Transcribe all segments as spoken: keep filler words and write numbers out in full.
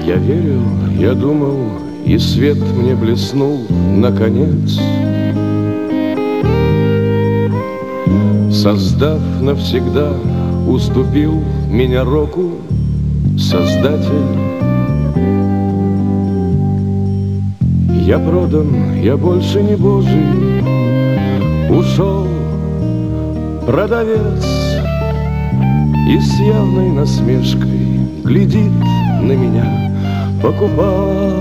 Я верил, я думал, и свет мне блеснул наконец, создав навсегда, уступил меня року Создатель. Я продан, я больше не Божий, ушел продавец и с явной насмешкой глядит на меня покупатель.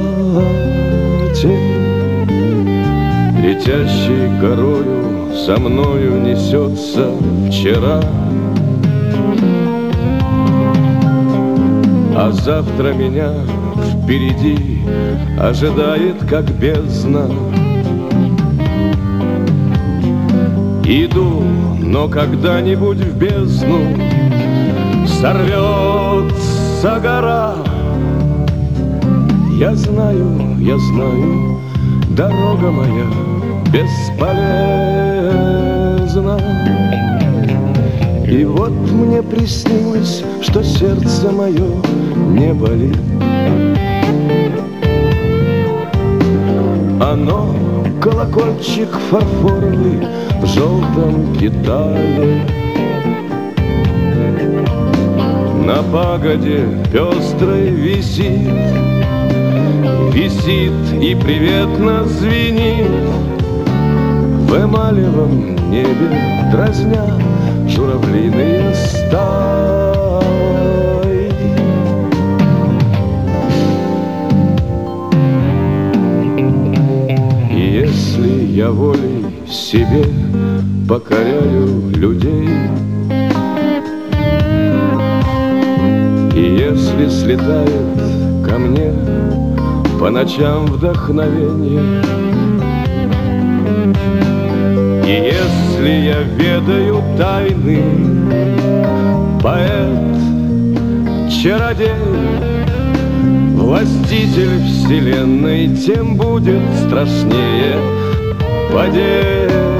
Летящей горою со мною несется вчера, а завтра меня впереди ожидает, как бездна. Иду, но когда-нибудь в бездну сорвется гора. Я знаю, я знаю, дорога моя бесполезна. И вот мне приснилось, что сердце мое не болит. Оно колокольчик фарфоровый в желтом Китае. На пагоде пестрой висит, висит и приветно звенит. В эмалевом небе дразня журавлиные стаи. И если я волей себе покоряю людей, и если слетает ко мне по ночам вдохновение, и если я ведаю тайны, поэт, чародей, властитель вселенной, тем будет страшнее падение.